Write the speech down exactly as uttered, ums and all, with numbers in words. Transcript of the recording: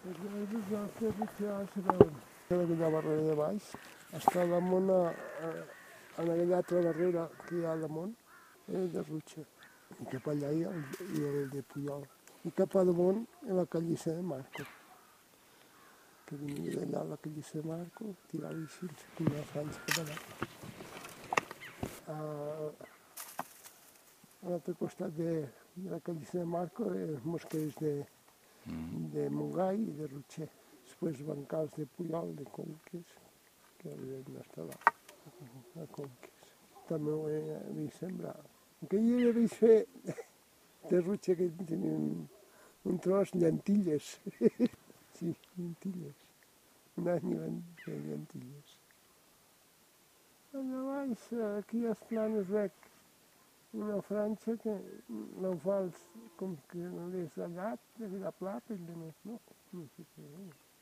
Els mesos ja fer retirar serà aquella barrera de baix. Està damunt, a, a, en aquella altra barrera que hi ha damunt, eh, de Rutxa. I cap allà hi ha el, hi ha el de Puyol. I cap a damunt hi ha la callissa de Marco. Que venia d'allà la callissa de Marco, tirava així, com una franja cap allà. A, a l'altre costat de, de la callissa de Marco, els mosquers de, de Montgai i de Rutxer. Després bancals de Puyol, de Conques, que havien estat a, a Conques. També ho he vist sembrar. Aquell dia he vist fer de Rutxer que tenien un tros llentilles. Sí, llentilles. Un any van fer llentilles. Allà baix, aquí als planes veig una franja que no fa els, com que no és de gat, de la plata i de més, no, no sé què és.